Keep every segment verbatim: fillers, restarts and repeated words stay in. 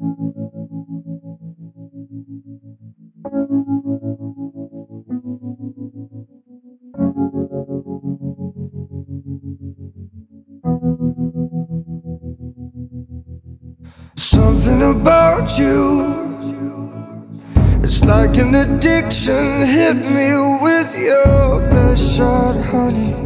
Something about you, it's like an addiction. Hit me with your best shot, honey.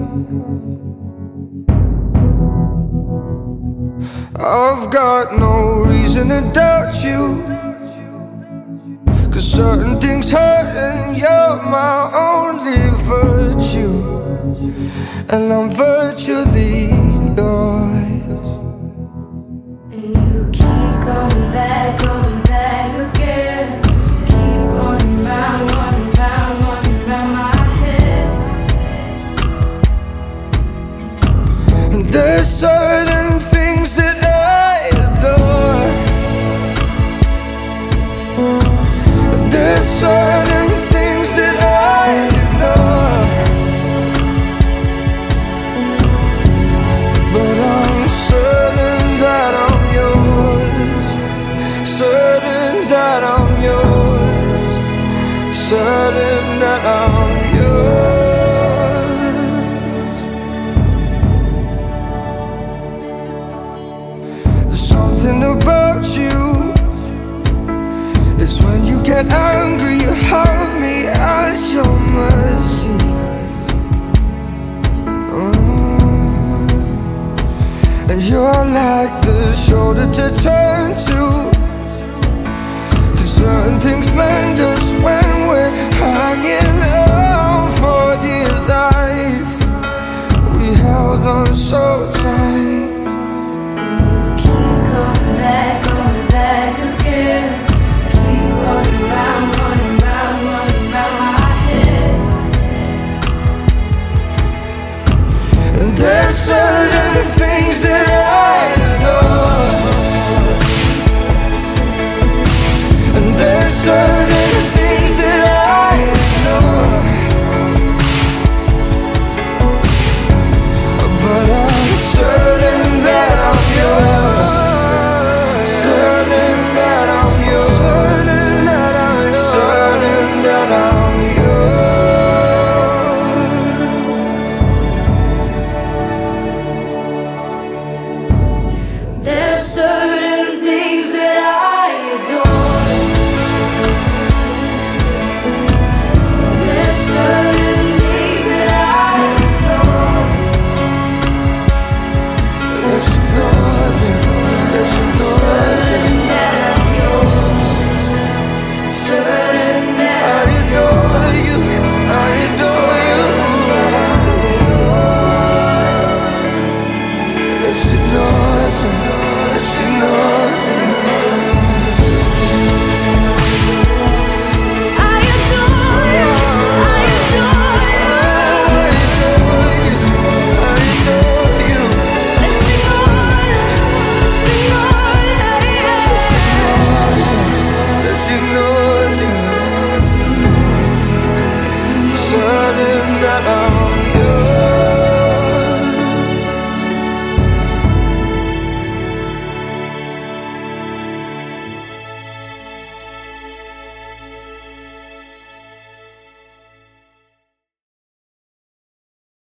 I've got no reason to doubt you, 'cause certain things hurt and you're my only virtue, and I'm virtually yours. And you keep coming back, coming back again. Keep running round, running round, running round my head. And there's certain things that I adore. There's certain things that I ignore, but I'm certain that I'm yours. Certain that I'm yours. Certain that I'm yours. There's something about you, it's when you get angry, you have me at your mercy. Mm. And you're like the shoulder to turn